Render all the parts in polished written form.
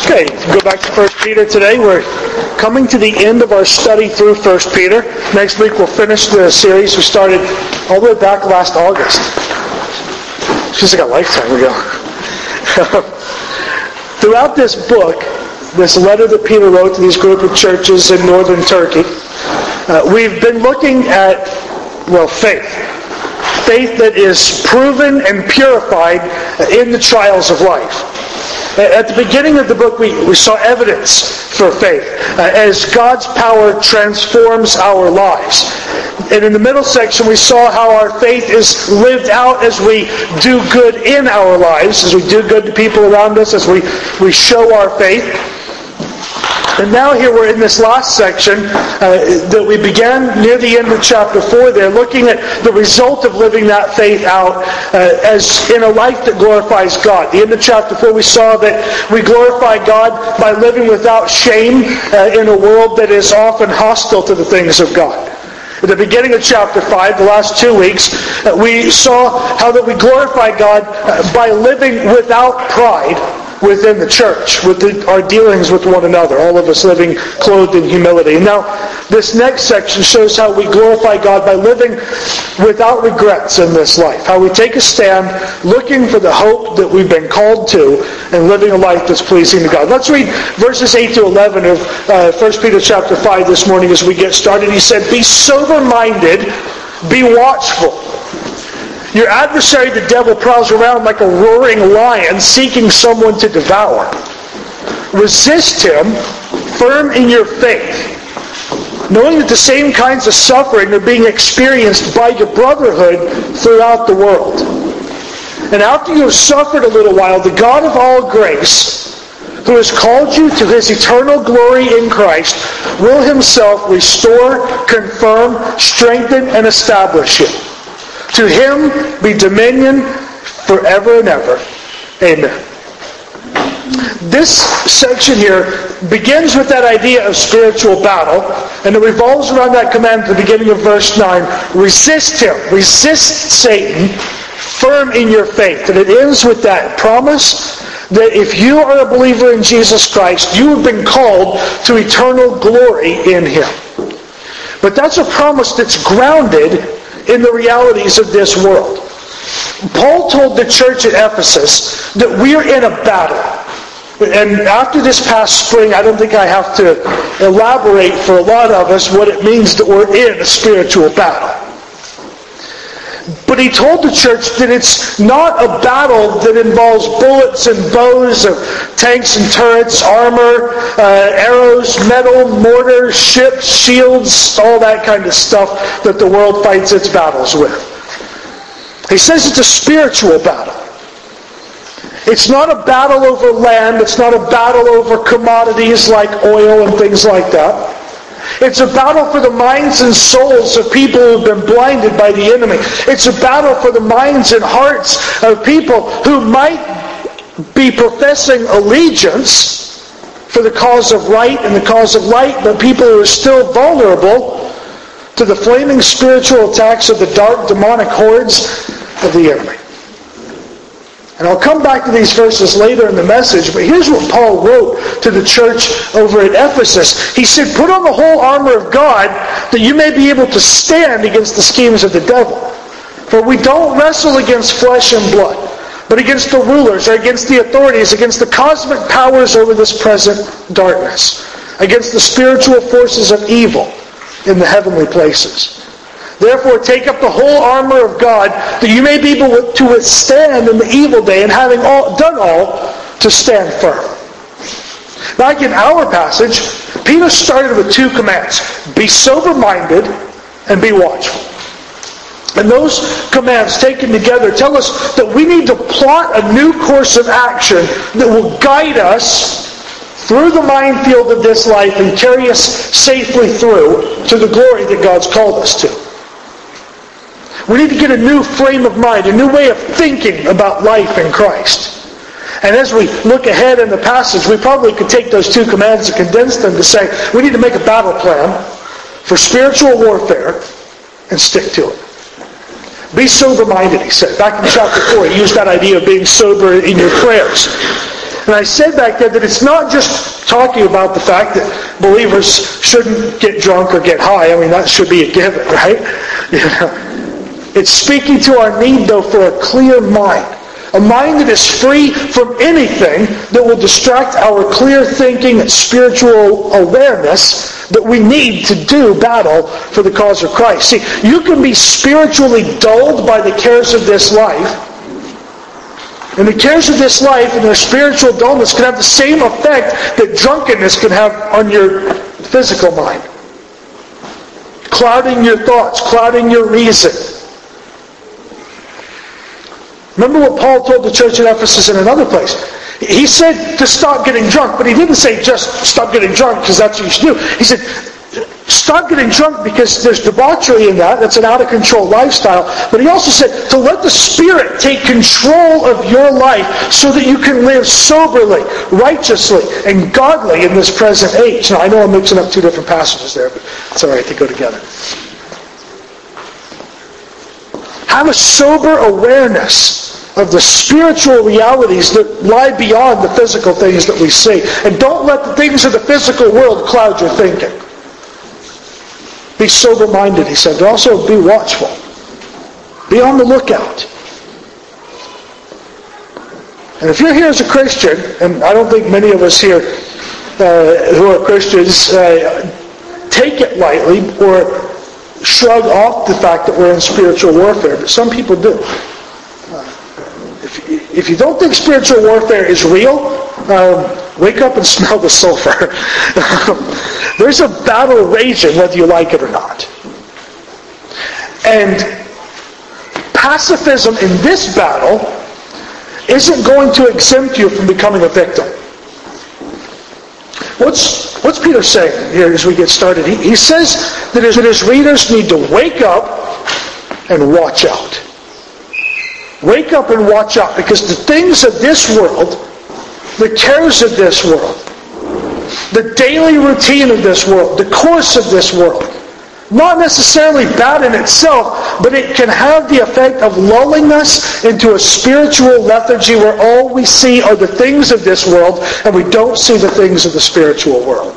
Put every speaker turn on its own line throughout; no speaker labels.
Okay, go back to 1 Peter today. We're coming to the end of our study through 1 Peter. Next week we'll finish the series we started all the way back last August. Feels like a lifetime ago. Throughout this book, this letter that Peter wrote to these group of churches in northern Turkey, we've been looking at, faith. Faith that is proven and purified in the trials of life. At the beginning of the book, we saw evidence for faith as God's power transforms our lives. And in the middle section, we saw how our faith is lived out as we do good in our lives, as we do good to people around us, as we show our faith. And now here we're in this last section that we began near the end of chapter 4 there, looking at the result of living that faith out as in a life that glorifies God. At the end of chapter 4 we saw that we glorify God by living without shame in a world that is often hostile to the things of God. At the beginning of chapter 5, the last 2 weeks, we saw how that we glorify God by living without pride within the church, with our dealings with one another, all of us living clothed in humility. And now, this next section shows how we glorify God by living without regrets in this life. How we take a stand, looking for the hope that we've been called to, and living a life that's pleasing to God. Let's read verses 8 to 11 of 1 Peter chapter 5 this morning as we get started. He said, "Be sober-minded, be watchful. Your adversary, the devil, prowls around like a roaring lion seeking someone to devour. Resist him, firm in your faith, knowing that the same kinds of suffering are being experienced by your brotherhood throughout the world. And after you have suffered a little while, the God of all grace, who has called you to his eternal glory in Christ, will himself restore, confirm, strengthen, and establish you. To him be dominion forever and ever. Amen." This section here begins with that idea of spiritual battle, and it revolves around that command at the beginning of verse 9. Resist him. Resist Satan, firm in your faith. And it ends with that promise that if you are a believer in Jesus Christ, you have been called to eternal glory in him. But that's a promise that's grounded in the realities of this world. Paul told the church at Ephesus that we're in a battle. And after this past spring, I don't think I have to elaborate for a lot of us what it means that we're in a spiritual battle. But he told the church that it's not a battle that involves bullets and bows of tanks and turrets, armor, arrows, metal, mortar, ships, shields, all that kind of stuff that the world fights its battles with. He says it's a spiritual battle. It's not a battle over land. It's not a battle over commodities like oil and things like that. It's a battle for the minds and souls of people who have been blinded by the enemy. It's a battle for the minds and hearts of people who might be professing allegiance for the cause of right and the cause of light, but people who are still vulnerable to the flaming spiritual attacks of the dark demonic hordes of the enemy. And I'll come back to these verses later in the message, but here's what Paul wrote to the church over at Ephesus. He said, "Put on the whole armor of God that you may be able to stand against the schemes of the devil. For we don't wrestle against flesh and blood, but against the rulers, or against the authorities, against the cosmic powers over this present darkness, against the spiritual forces of evil in the heavenly places. Therefore, take up the whole armor of God, that you may be able to withstand in the evil day, and having done all, to stand firm." Back in our passage, Peter started with two commands: be sober-minded and be watchful. And those commands taken together tell us that we need to plot a new course of action that will guide us through the minefield of this life and carry us safely through to the glory that God's called us to. We need to get a new frame of mind, a new way of thinking about life in Christ. And as we look ahead in the passage, we probably could take those two commands and condense them to say, we need to make a battle plan for spiritual warfare and stick to it. Be sober-minded, he said. Back in chapter 4, he used that idea of being sober in your prayers. And I said back then that it's not just talking about the fact that believers shouldn't get drunk or get high. I mean, that should be a given, right? You know, it's speaking to our need, though, for a clear mind. A mind that is free from anything that will distract our clear thinking and spiritual awareness that we need to do battle for the cause of Christ. See, you can be spiritually dulled by the cares of this life. And the cares of this life and their spiritual dullness can have the same effect that drunkenness can have on your physical mind. Clouding your thoughts, clouding your reason. Remember what Paul told the church at Ephesus in another place. He said to stop getting drunk, but he didn't say just stop getting drunk because that's what you should do. He said, stop getting drunk because there's debauchery in that. That's an out-of-control lifestyle. But he also said to let the Spirit take control of your life so that you can live soberly, righteously, and godly in this present age. Now, I know I'm mixing up two different passages there, but it's all right, they go together. Have a sober awareness of the spiritual realities that lie beyond the physical things that we see. And don't let the things of the physical world cloud your thinking. Be sober-minded, he said, but also be watchful. Be on the lookout. And if you're here as a Christian, and I don't think many of us here who are Christians take it lightly or shrug off the fact that we're in spiritual warfare, but some people do. If you don't think spiritual warfare is real, wake up and smell the sulfur. There's a battle raging whether you like it or not. And pacifism in this battle isn't going to exempt you from becoming a victim. What's Peter saying here as we get started? He says that his readers need to wake up and watch out. Wake up and watch out, because the things of this world, the cares of this world, the daily routine of this world, the course of this world, not necessarily bad in itself, but it can have the effect of lulling us into a spiritual lethargy where all we see are the things of this world and we don't see the things of the spiritual world.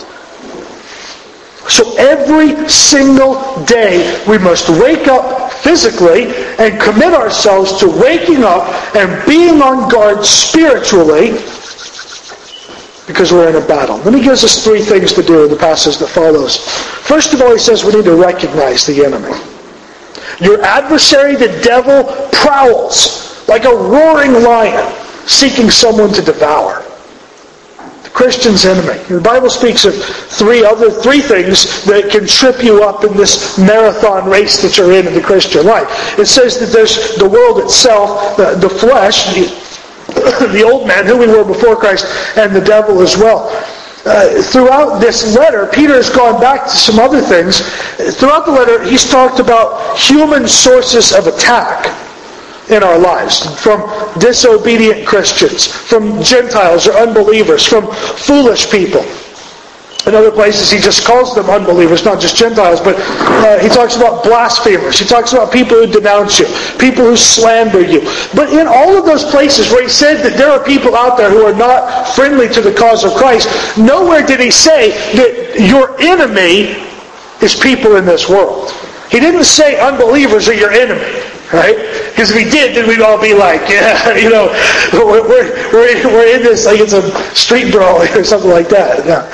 So every single day we must wake up physically and commit ourselves to waking up and being on guard spiritually, because we're in a battle. Then he gives us three things to do in the passage that follows. First of all, he says we need to recognize the enemy. Your adversary, the devil, prowls like a roaring lion, seeking someone to devour. The Christian's enemy. The Bible speaks of three things that can trip you up in this marathon race that you're in the Christian life. It says that there's the world itself, the flesh, the old man, who we were before Christ, and the devil as well. Throughout this letter, Peter has gone back to some other things. Throughout the letter, he's talked about human sources of attack in our lives, from disobedient Christians, from Gentiles or unbelievers, from foolish people. In other places, he just calls them unbelievers, not just Gentiles, but he talks about blasphemers. He talks about people who denounce you, people who slander you. But in all of those places where he said that there are people out there who are not friendly to the cause of Christ, nowhere did he say that your enemy is people in this world. He didn't say unbelievers are your enemy, right? Because if he did, then we'd all be like, yeah, you know, we're in this like it's a street brawl or something like that. No.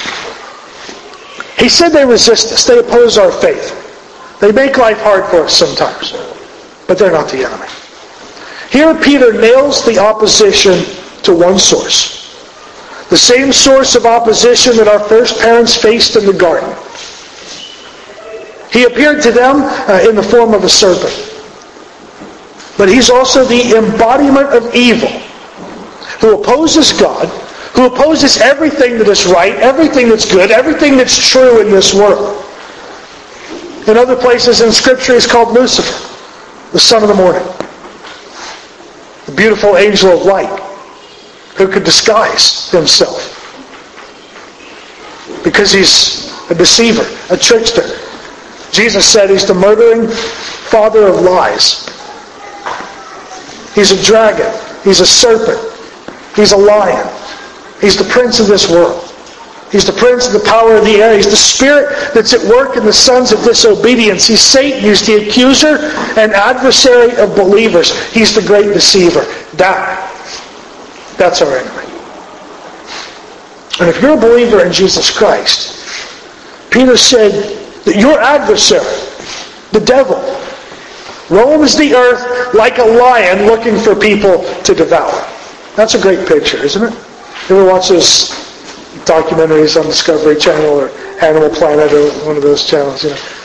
He said they resist us. They oppose our faith. They make life hard for us sometimes. But they're not the enemy. Here Peter nails the opposition to one source. The same source of opposition that our first parents faced in the garden. He appeared to them in the form of a serpent. But he's also the embodiment of evil, who opposes God, who opposes everything that is right, everything that's good, everything that's true in this world. In other places in Scripture, he's called Lucifer, the son of the morning, the beautiful angel of light, who could disguise himself because he's a deceiver, a trickster. Jesus said he's the murdering father of lies. He's a dragon. He's a serpent. He's a lion. He's the prince of this world. He's the prince of the power of the air. He's the spirit that's at work in the sons of disobedience. He's Satan. He's the accuser and adversary of believers. He's the great deceiver. That's our enemy. And if you're a believer in Jesus Christ, Peter said that your adversary, the devil, roams the earth like a lion looking for people to devour. That's a great picture, isn't it? You ever watch those documentaries on Discovery Channel or Animal Planet or one of those channels,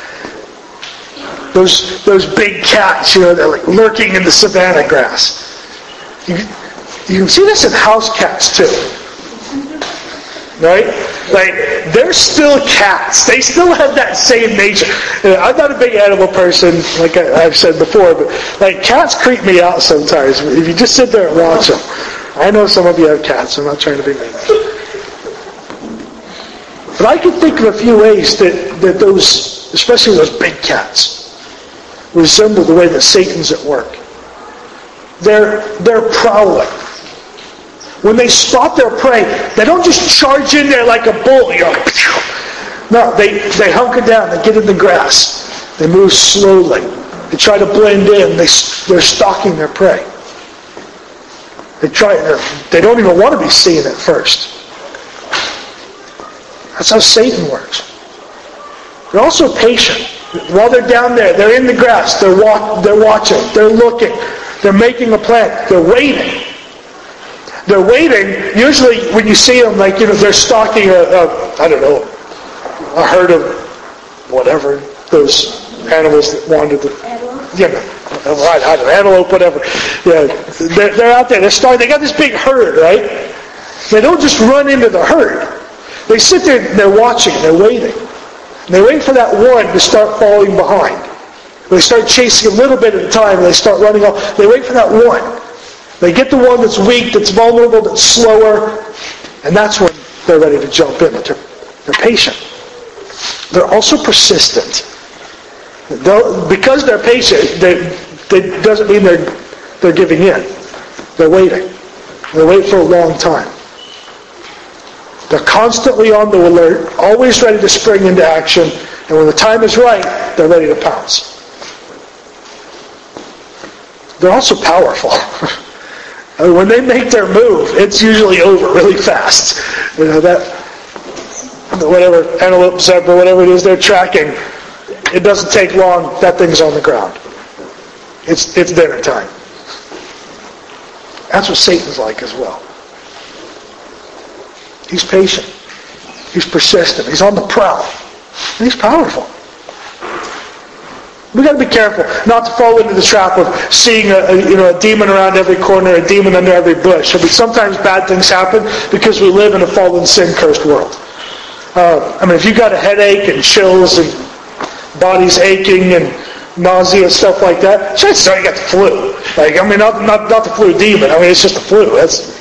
Those big cats, they're like lurking in the savanna grass. You can see this in house cats too. Right? Like, they're still cats. They still have that same nature. I'm not a big animal person, like I've said before, but like cats creep me out sometimes. If you just sit there and watch them. I know some of you have cats. I'm not trying to be mean. But I can think of a few ways that those, especially those big cats, resemble the way that Satan's at work. They're prowling. When they spot their prey, they don't just charge in there like a bull. No, they hunker down. They get in the grass. They move slowly. They try to blend in. They're stalking their prey. They don't even want to be seen at first. That's how Satan works. They're also patient. While they're down there, they're in the grass. They're watching. They're looking. They're making a plan. They're waiting. They're waiting. Usually, when you see them, they're stalking a herd of whatever those animals that wander antelope, whatever. Yeah, they're out there. They got this big herd, right? They don't just run into the herd. They sit there and they're watching. They're waiting. And they wait for that one to start falling behind. They start chasing a little bit at a time, and they start running off. They wait for that one. They get the one that's weak, that's vulnerable, that's slower, and that's when they're ready to jump in. But they're patient. They're also persistent. Because they're patient, that doesn't mean they're giving in. They're waiting. They wait for a long time. They're constantly on the alert, always ready to spring into action, and when the time is right, they're ready to pounce. They're also powerful. When they make their move, it's usually over really fast. Whatever antelope, zebra, whatever it is they're tracking, it doesn't take long. That thing's on the ground. It's dinner time. That's what Satan's like as well. He's patient. He's persistent. He's on the prowl. And he's powerful. We've got to be careful not to fall into the trap of seeing a demon around every corner, a demon under every bush. Sometimes bad things happen because we live in a fallen, sin-cursed world. If you've got a headache and chills and body's aching and nausea and stuff like that, chances are you got the flu. Not the flu demon. It's just the flu.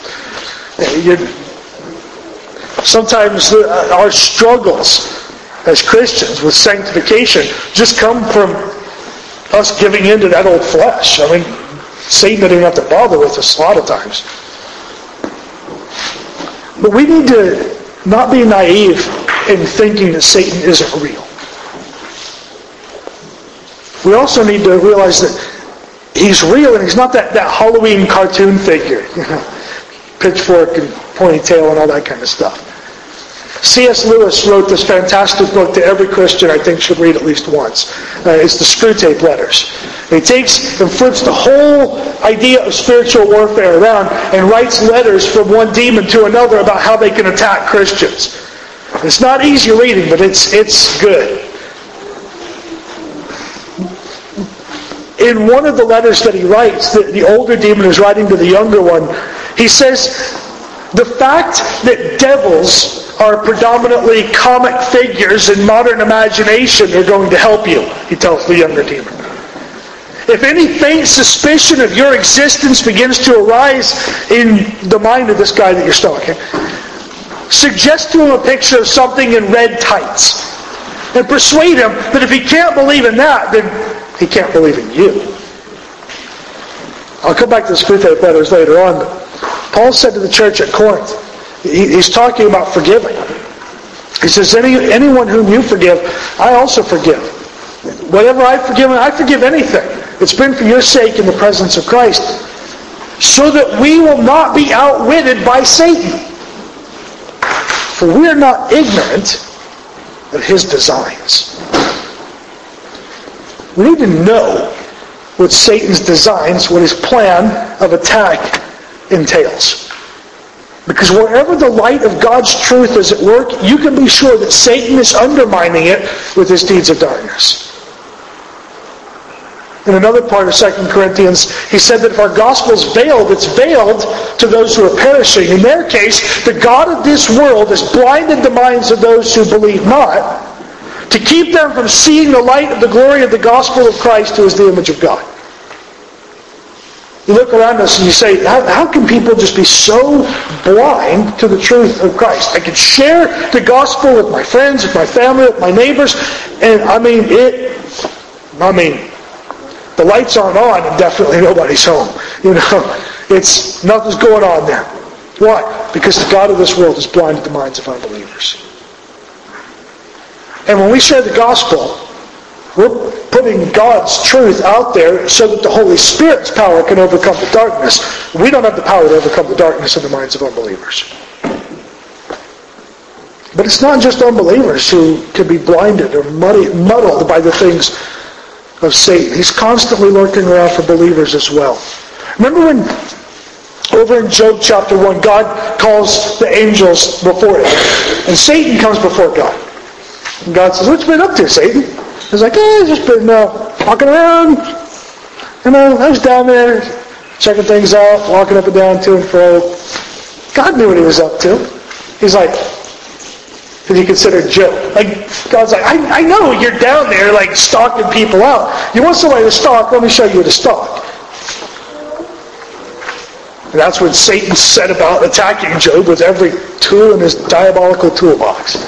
Sometimes our struggles as Christians with sanctification just come from us giving in to that old flesh. Satan doesn't even have to bother with us a lot of times. But we need to not be naive in thinking that Satan isn't real. We also need to realize that he's real and he's not that Halloween cartoon figure. Pitchfork and ponytail and all that kind of stuff. C.S. Lewis wrote this fantastic book that every Christian, I think, should read at least once. It's the Screwtape Letters. He takes and flips the whole idea of spiritual warfare around and writes letters from one demon to another about how they can attack Christians. It's not easy reading, but it's good. In one of the letters that he writes, the older demon is writing to the younger one, he says, the fact that devils are predominantly comic figures in modern imagination are going to help you, he tells the younger demon. If any faint suspicion of your existence begins to arise in the mind of this guy that you're stalking, suggest to him a picture of something in red tights and persuade him that if he can't believe in that, then he can't believe in you. I'll come back to the Screwtape Letters later on, but Paul said to the church at Corinth, He's talking about forgiving. He says, anyone whom you forgive, I also forgive. Whatever I've forgiven, I forgive anything. It's been for your sake in the presence of Christ, so that we will not be outwitted by Satan. For we are not ignorant of his designs. We need to know what Satan's designs, what his plan of attack entails. Because wherever the light of God's truth is at work, you can be sure that Satan is undermining it with his deeds of darkness. In another part of 2 Corinthians, he said that if our gospel is veiled, it's veiled to those who are perishing. In their case, the God of this world has blinded the minds of those who believe not, to keep them from seeing the light of the glory of the gospel of Christ, who is the image of God. You look around us and you say, how can people just be so blind to the truth of Christ? I can share the gospel with my friends, with my family, with my neighbors, and the lights aren't on and definitely nobody's home. Nothing's going on there. Why? Because the God of this world has blinded the minds of unbelievers. And when we share the gospel, we're putting God's truth out there so that the Holy Spirit's power can overcome the darkness. We don't have the power to overcome the darkness in the minds of unbelievers. But it's not just unbelievers who can be blinded or muddled by the things of Satan. He's constantly lurking around for believers as well. Remember when, over in Job chapter 1, God calls the angels before him, and Satan comes before God. And God says, "What you been up to, Satan?" He's like, I've just been walking around. I was down there checking things out, walking up and down to and fro. God knew what he was up to. He's like, did he consider Job? God's like, I know you're down there stalking people out. You want somebody to stalk? Let me show you who to stalk. And that's when Satan set about attacking Job with every tool in his diabolical toolbox.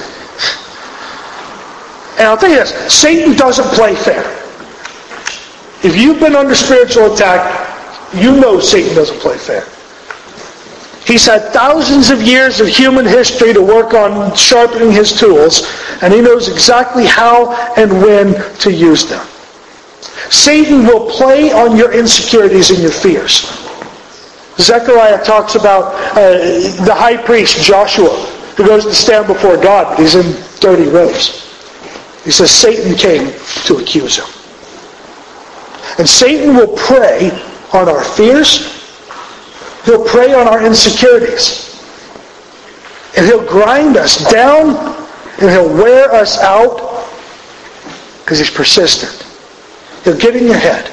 And I'll tell you this, Satan doesn't play fair. If you've been under spiritual attack, you know Satan doesn't play fair. He's had thousands of years of human history to work on sharpening his tools, and he knows exactly how and when to use them. Satan will play on your insecurities and your fears. Zechariah talks about the high priest, Joshua, who goes to stand before God, but he's in dirty robes. He says Satan came to accuse him. And Satan will prey on our fears. He'll prey on our insecurities. And he'll grind us down and he'll wear us out because he's persistent. He'll get in your head.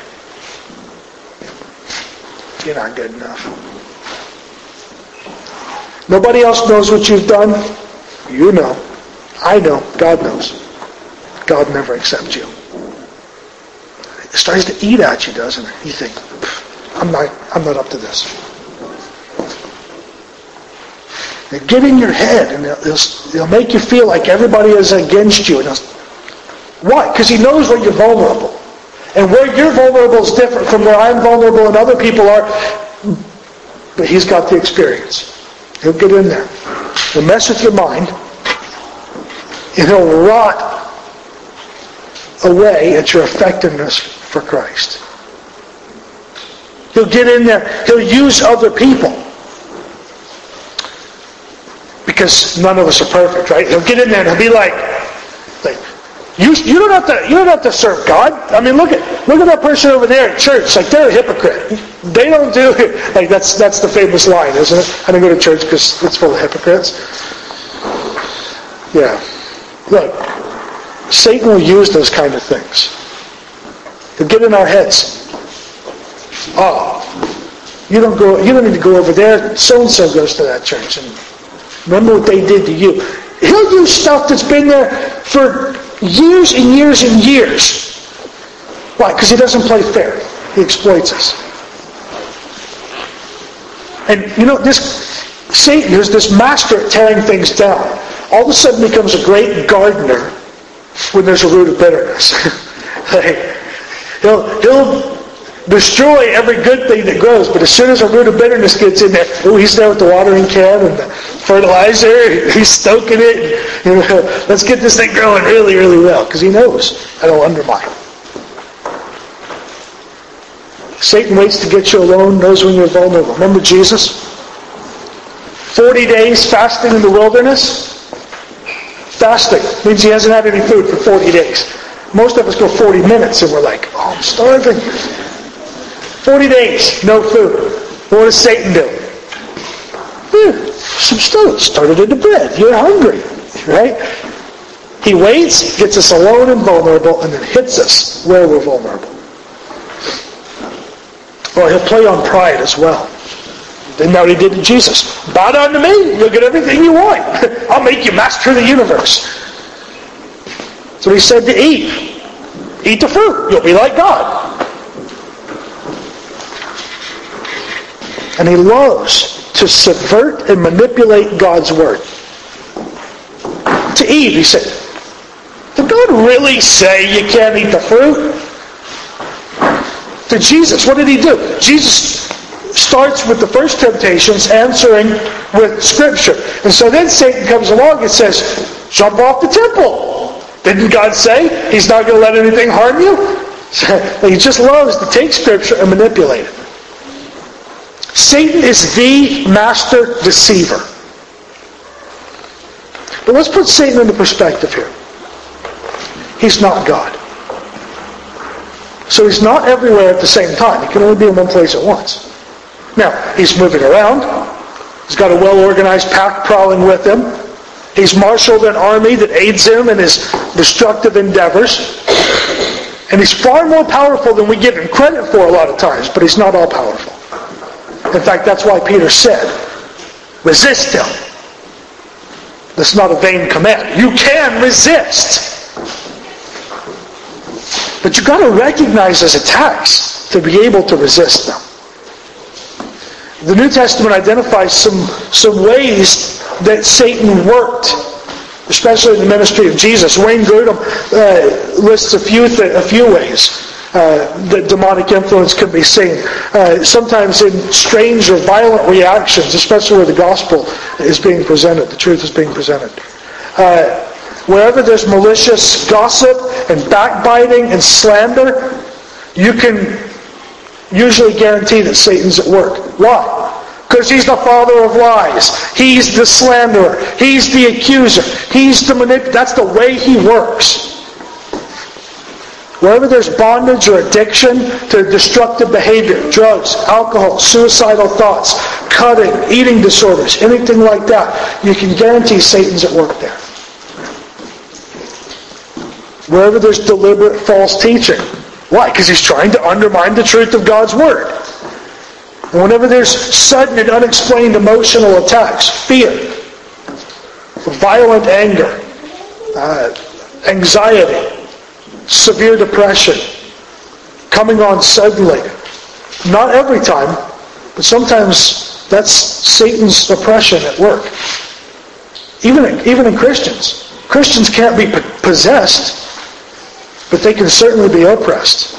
You're not good enough. Nobody else knows what you've done. You know. I know. God knows. God never accepts you. It starts to eat at you, doesn't it? You think, I'm not up to this. They get in your head and they'll make you feel like everybody is against you. And why? Because he knows where you're vulnerable. And where you're vulnerable is different from where I'm vulnerable and other people are. But he's got the experience. He'll get in there. He'll mess with your mind. And he'll rot away at your effectiveness for Christ. He'll get in there. He'll use other people. Because none of us are perfect, right? He'll get in there and he'll be like you don't have to serve God. I mean, look at that person over there at church. They're a hypocrite. They don't do it. That's the famous line, isn't it? I don't go to church because it's full of hypocrites. Yeah. Look, Satan will use those kind of things. He'll get in our heads. Oh, you don't need to go over there. So and so goes to that church, and remember what they did to you. He'll use stuff that's been there for years and years and years. Why? Because he doesn't play fair. He exploits us. And Satan, who's this master at tearing things down, all of a sudden becomes a great gardener when there's a root of bitterness. He'll destroy every good thing that grows, but as soon as a root of bitterness gets in there, he's there with the watering can and the fertilizer. He's stoking it. Let's get this thing growing really, really well, because he knows it'll undermine. Satan waits to get you alone, knows when you're vulnerable. Remember Jesus? 40 days fasting in the wilderness. Fasting means he hasn't had any food for 40 days. Most of us go 40 minutes and we're like, oh, I'm starving. 40 days, no food. What does Satan do? Some stones started into bread. You're hungry, right? He waits, gets us alone and vulnerable, and then hits us where we're vulnerable. Or he'll play on pride as well. Isn't that what he did to Jesus? Bow down to me, you'll get everything you want. I'll make you master of the universe. So he said to Eve, eat the fruit, you'll be like God. And he loves to subvert and manipulate God's word. To Eve, he said, did God really say you can't eat the fruit? To Jesus, what did he do? Jesus starts with the first temptations, answering with Scripture. And so then Satan comes along and says, jump off the temple. Didn't God say he's not going to let anything harm you? He just loves to take Scripture and manipulate it. Satan is the master deceiver. But let's put Satan into perspective here. He's not God. So he's not everywhere at the same time. He can only be in one place at once. Now, he's moving around. He's got a well-organized pack prowling with him. He's marshaled an army that aids him in his destructive endeavors. And he's far more powerful than we give him credit for a lot of times, but he's not all powerful. In fact, that's why Peter said, resist him. That's not a vain command. You can resist. But you've got to recognize his attacks to be able to resist them. The New Testament identifies some ways that Satan worked, especially in the ministry of Jesus. Wayne Grudem lists a few ways that demonic influence can be seen. Sometimes in strange or violent reactions, especially where the gospel is being presented, the truth is being presented. Wherever there's malicious gossip and backbiting and slander, you can usually guarantee that Satan's at work. Why? Because he's the father of lies. He's the slanderer. He's the accuser. He's the manipulator. That's the way he works. Wherever there's bondage or addiction to destructive behavior, drugs, alcohol, suicidal thoughts, cutting, eating disorders, anything like that, you can guarantee Satan's at work there. Wherever there's deliberate false teaching. Why? Because he's trying to undermine the truth of God's Word. And whenever there's sudden and unexplained emotional attacks, fear, violent anger, anxiety, severe depression, coming on suddenly. Not every time, but sometimes that's Satan's oppression at work. Even in Christians. Christians can't be possessed, but they can certainly be oppressed.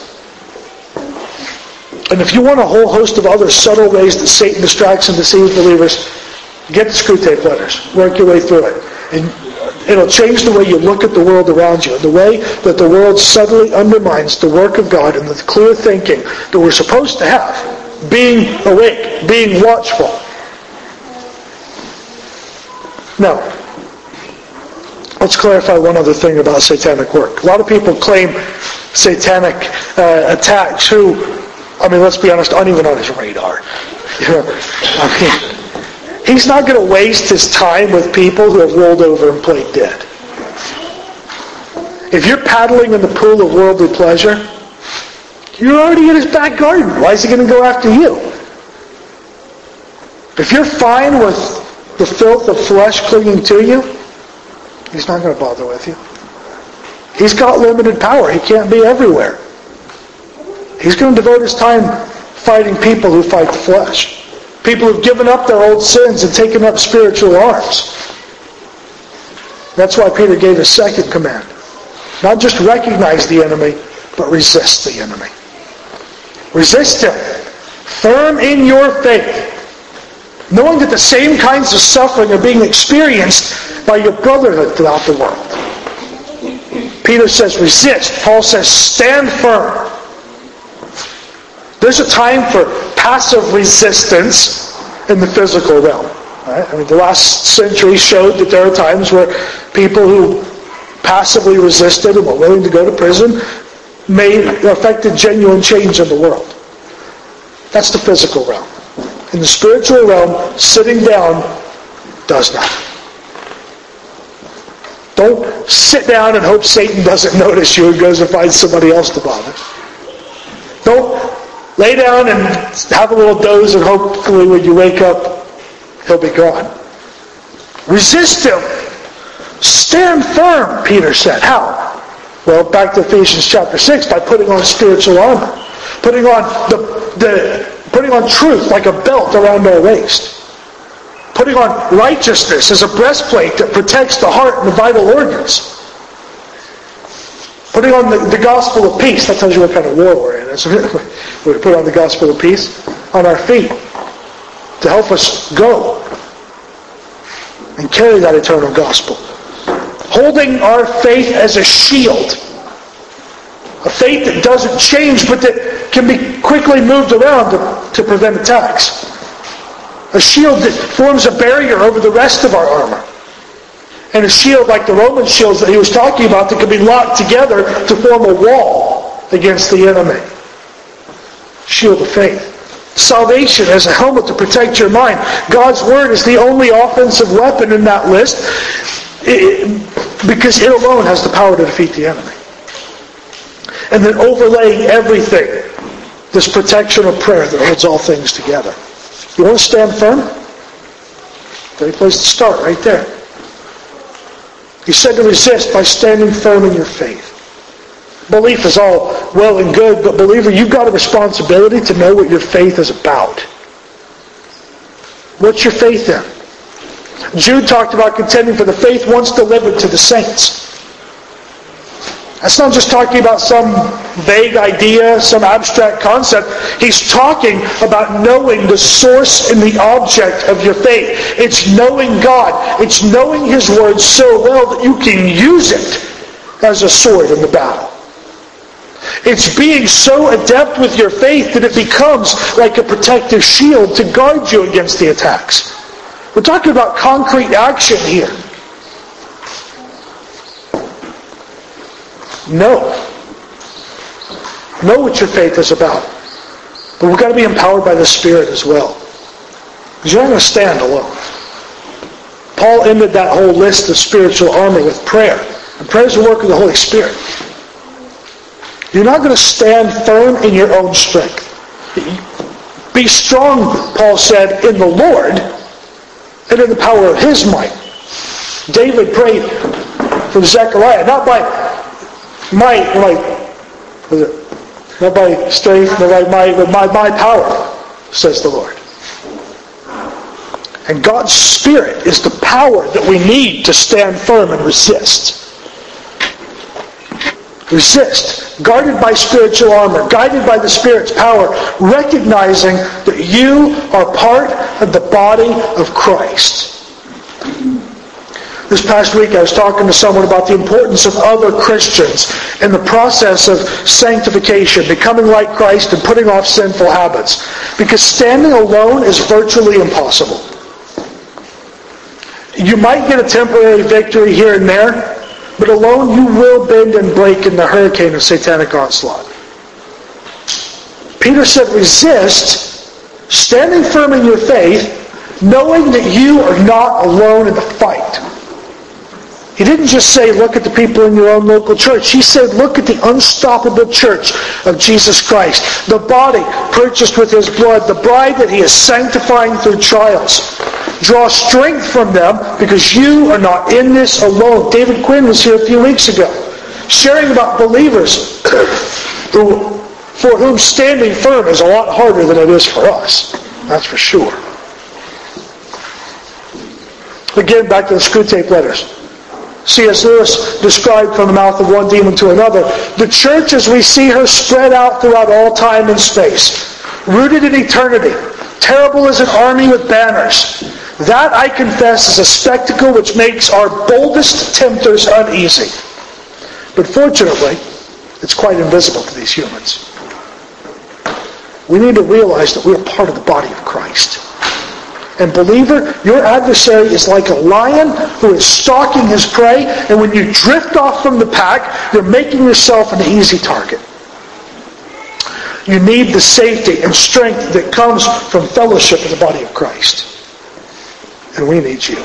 And if you want a whole host of other subtle ways that Satan distracts and deceives believers, get the screw tape letters. Work your way through it. And it'll change the way you look at the world around you, the way that the world subtly undermines the work of God and the clear thinking that we're supposed to have. Being awake, being watchful. Now, let's clarify one other thing about satanic work. A lot of people claim satanic attacks who, let's be honest, aren't even on his radar. He's not going to waste his time with people who have rolled over and played dead. If you're paddling in the pool of worldly pleasure, you're already in his back garden. Why is he going to go after you? If you're fine with the filth of flesh clinging to you, he's not going to bother with you. He's got limited power. He can't be everywhere. He's going to devote his time fighting people who fight the flesh. People who've given up their old sins and taken up spiritual arms. That's why Peter gave his second command. Not just recognize the enemy, but resist the enemy. Resist him. Firm in your faith. knowing that the same kinds of suffering are being experienced by your brotherhood throughout the world. Peter says resist. Paul says stand firm. There's a time for passive resistance in the physical realm. Right? I mean, the last century showed that there are times where people who passively resisted and were willing to go to prison affected genuine change in the world. That's the physical realm. In the spiritual realm, sitting down does nothing. Don't sit down and hope Satan doesn't notice you and goes and finds somebody else to bother. Don't lay down and have a little doze and hopefully when you wake up, he'll be gone. Resist him. Stand firm, Peter said. How? Well, back to Ephesians chapter 6, by putting on spiritual armor. Putting on truth like a belt around our waist. Putting on righteousness as a breastplate that protects the heart and the vital organs. Putting on the gospel of peace. That tells you what kind of war we're in. We put on the gospel of peace on our feet to help us go and carry that eternal gospel. Holding our faith as a shield. A faith that doesn't change but that can be quickly moved around to prevent attacks. A shield that forms a barrier over the rest of our armor. And a shield like the Roman shields that he was talking about that could be locked together to form a wall against the enemy. Shield of faith. Salvation as a helmet to protect your mind. God's Word is the only offensive weapon in that list because it alone has the power to defeat the enemy. And then overlaying everything, this protection of prayer that holds all things together. You want to stand firm? Great place to start, right there. He said to resist by standing firm in your faith. Belief is all well and good, but believer, you've got a responsibility to know what your faith is about. What's your faith in? Jude talked about contending for the faith once delivered to the saints. That's not just talking about some vague idea, some abstract concept. He's talking about knowing the source and the object of your faith. It's knowing God. It's knowing His Word so well that you can use it as a sword in the battle. It's being so adept with your faith that it becomes like a protective shield to guard you against the attacks. We're talking about concrete action here. Know what your faith is about. But we've got to be empowered by the Spirit as well. Because you're not going to stand alone. Paul ended that whole list of spiritual armor with prayer. And prayer is the work of the Holy Spirit. You're not going to stand firm in your own strength. Be strong, Paul said, in the Lord and in the power of His might. David prayed for Zechariah, not by might, not by strength, not by might, but by my power, says the Lord. And God's Spirit is the power that we need to stand firm and resist. Resist, guarded by spiritual armor, guided by the Spirit's power, recognizing that you are part of the body of Christ. This past week I was talking to someone about the importance of other Christians in the process of sanctification, becoming like Christ and putting off sinful habits. Because standing alone is virtually impossible. You might get a temporary victory here and there, but alone you will bend and break in the hurricane of satanic onslaught. Peter said, resist, standing firm in your faith, knowing that you are not alone in the fight. He didn't just say, look at the people in your own local church. He said, look at the unstoppable church of Jesus Christ. The body purchased with His blood. The bride that He is sanctifying through trials. Draw strength from them because you are not in this alone. David Quinn was here a few weeks ago, sharing about believers for whom standing firm is a lot harder than it is for us. That's for sure. Again, back to the Screwtape Letters. C.S. Lewis described from the mouth of one demon to another, the church as we see her spread out throughout all time and space, rooted in eternity, terrible as an army with banners. That, I confess, is a spectacle which makes our boldest tempters uneasy. But fortunately, it's quite invisible to these humans. We need to realize that we are part of the body of Christ. And believer, your adversary is like a lion who is stalking his prey, and when you drift off from the pack, you're making yourself an easy target. You need the safety and strength that comes from fellowship in the body of Christ. And we need you.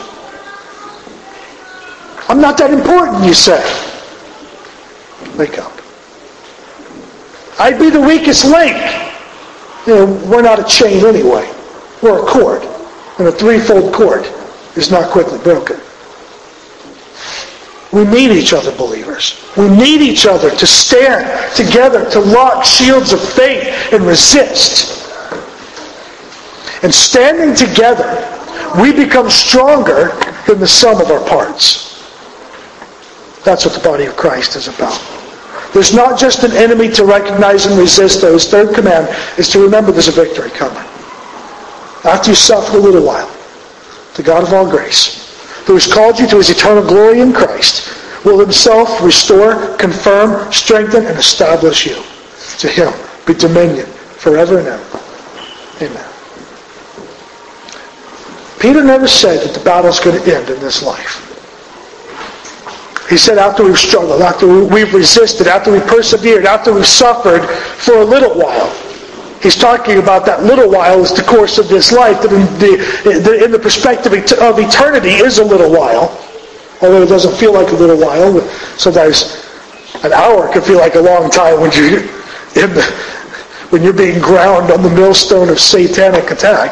I'm not that important, you say. Wake up. I'd be the weakest link. We're not a chain anyway. We're a cord. And a threefold cord is not quickly broken. We need each other, believers. We need each other to stand together, to lock shields of faith and resist. And standing together, we become stronger than the sum of our parts. That's what the body of Christ is about. There's not just an enemy to recognize and resist, though. His third command is to remember there's a victory coming. After you suffer a little while, the God of all grace, who has called you to his eternal glory in Christ, will himself restore, confirm, strengthen, and establish you. To him be dominion forever and ever. Amen. Peter never said that the battle's going to end in this life. He said after we've struggled, after we've resisted, after we've persevered, after we've suffered for a little while. He's talking about that little while as the course of this life, that in the perspective of eternity is a little while. Although it doesn't feel like a little while. Sometimes an hour can feel like a long time when you're being ground on the millstone of satanic attack.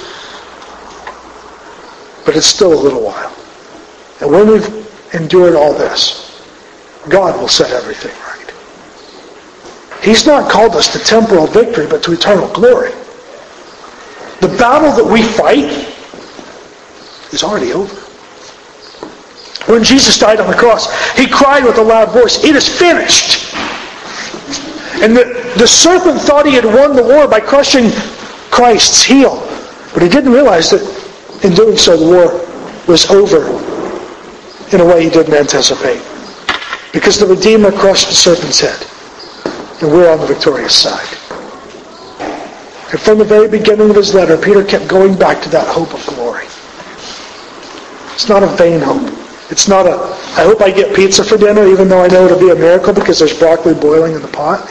But it's still a little while. And when we've endured all this, God will set everything right. He's not called us to temporal victory, but to eternal glory. The battle that we fight is already over. When Jesus died on the cross, he cried with a loud voice, "It is finished." And the serpent thought he had won the war by crushing Christ's heel. But he didn't realize that in doing so, the war was over in a way he didn't anticipate. Because the Redeemer crushed the serpent's head. And we're on the victorious side. And from the very beginning of his letter, Peter kept going back to that hope of glory. It's not a vain hope. It's not I hope I get pizza for dinner, even though I know it'll be a miracle because there's broccoli boiling in the pot.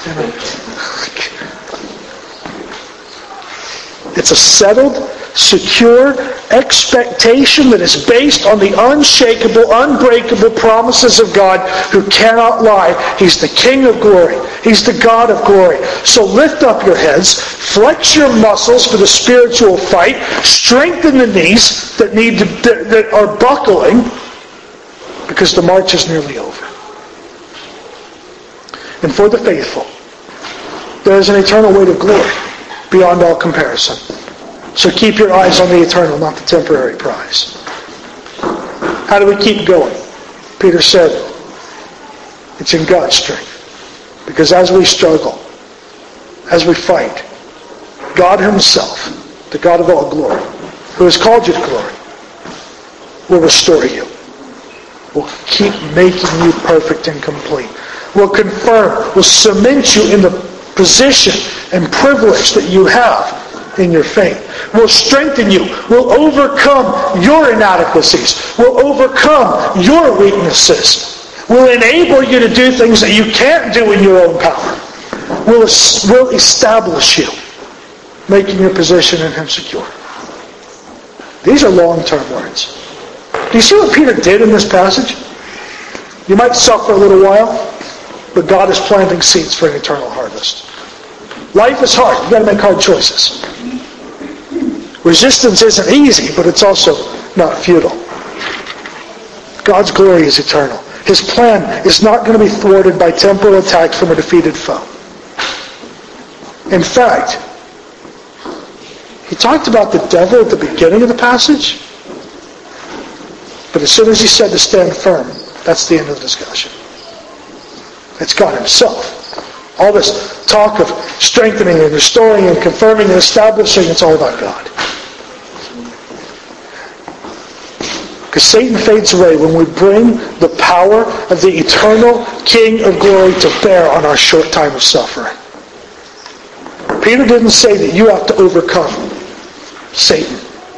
It's a settled, secure expectation that is based on the unshakable, unbreakable promises of God who cannot lie. He's the King of glory. He's the God of glory. So lift up your heads, flex your muscles for the spiritual fight, strengthen the knees that are buckling, because the march is nearly over. And for the faithful, there is an eternal weight of glory beyond all comparison. So keep your eyes on the eternal, not the temporary prize. How do we keep going? Peter said, it's in God's strength. Because as we struggle, as we fight, God himself, the God of all glory, who has called you to glory, will restore you. Will keep making you perfect and complete. Will confirm, will cement you in the position and privilege that you have in your faith. Will strengthen you. Will overcome your inadequacies. Will overcome your weaknesses. Will enable you to do things that you can't do in your own power. Will establish you, making your position in him secure. These are long-term words. Do you see what Peter did in this passage? You might suffer a little while, but God is planting seeds for an eternal harvest. Life is hard. You've got to make hard choices. Resistance isn't easy, but it's also not futile. God's glory is eternal. His plan is not going to be thwarted by temporal attacks from a defeated foe. In fact, he talked about the devil at the beginning of the passage, but as soon as he said to stand firm, that's the end of the discussion. It's God himself All this talk of strengthening and restoring and confirming and establishing, it's all about God. Because Satan fades away when we bring the power of the eternal King of glory to bear on our short time of suffering. Peter didn't say that you have to overcome Satan.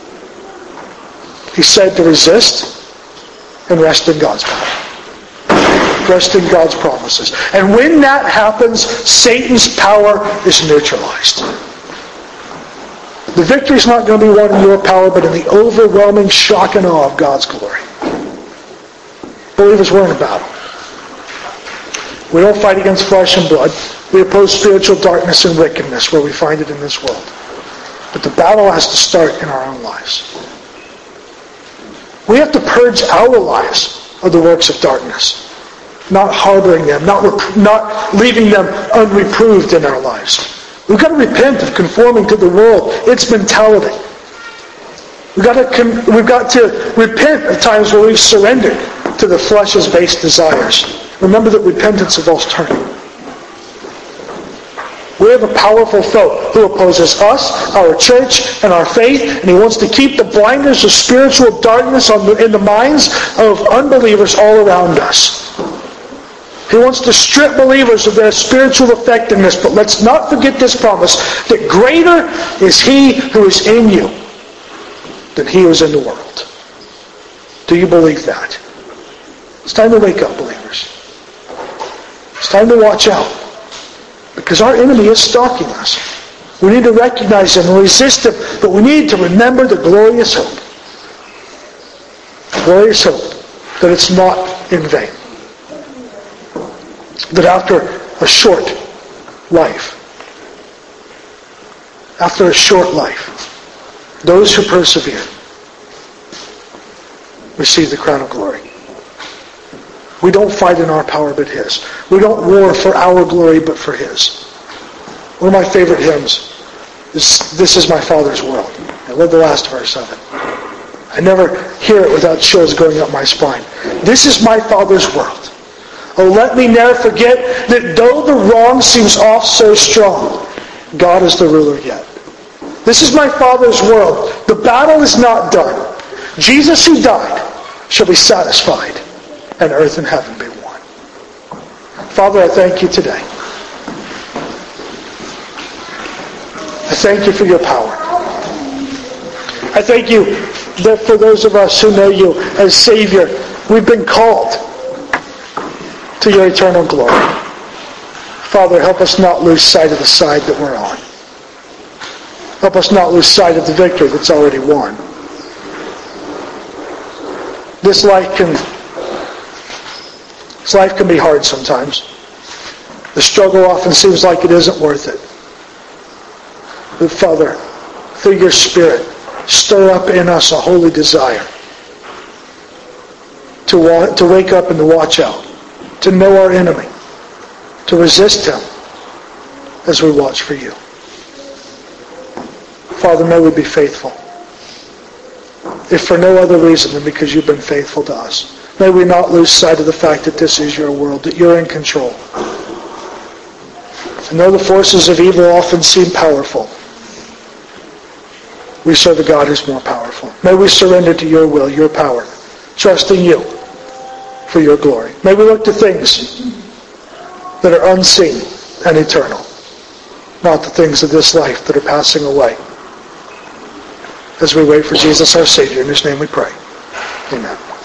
He said to resist and rest in God's power. Rest in God's promises. And when that happens, Satan's power is neutralized. The victory is not going to be won in your power, but in the overwhelming shock and awe of God's glory. Believers, we're in a battle. We don't fight against flesh and blood. We oppose spiritual darkness and wickedness where we find it in this world. But the battle has to start in our own lives. We have to purge our lives of the works of darkness, not harboring them, not leaving them unreproved in our lives. We've got to repent of conforming to the world, its mentality. We've got to repent of times where we've surrendered to the flesh's base desires. Remember that repentance involves turning. We have a powerful foe who opposes us, our church, and our faith, and he wants to keep the blinders of spiritual darkness in the minds of unbelievers all around us. He wants to strip believers of their spiritual effectiveness, but let's not forget this promise, that greater is he who is in you than he who is in the world. Do you believe that? It's time to wake up, believers. It's time to watch out, because our enemy is stalking us. We need to recognize him and resist him, but we need to remember the glorious hope. The glorious hope that it's not in vain. That after a short life, those who persevere receive the crown of glory. We don't fight in our power but his. We don't war for our glory but for his. One of my favorite hymns is "This is my Father's World." I love the last verse of it. I never hear it without chills going up my spine. This is my Father's world. Oh, let me ne'er forget that though the wrong seems oft so strong, God is the ruler yet. This is my Father's world. The battle is not done. Jesus who died shall be satisfied, and earth and heaven be one. Father, I thank you today. I thank you for your power. I thank you that for those of us who know you as Savior, we've been called to your eternal glory. Father, help us not lose sight of the side that we're on. Help us not lose sight of the victory that's already won. This life can be hard sometimes. The struggle often seems like it isn't worth it. But Father, through your Spirit, stir up in us a holy desire to wake up and to watch out, to know our enemy, to resist him as we watch for you. Father, may we be faithful. If for no other reason than because you've been faithful to us. May we not lose sight of the fact that this is your world, that you're in control. And though the forces of evil often seem powerful, we serve a God who's more powerful. May we surrender to your will, your power, trusting you for your glory. May we look to things that are unseen and eternal, not the things of this life that are passing away. As we wait for Jesus our Savior, in his name we pray. Amen.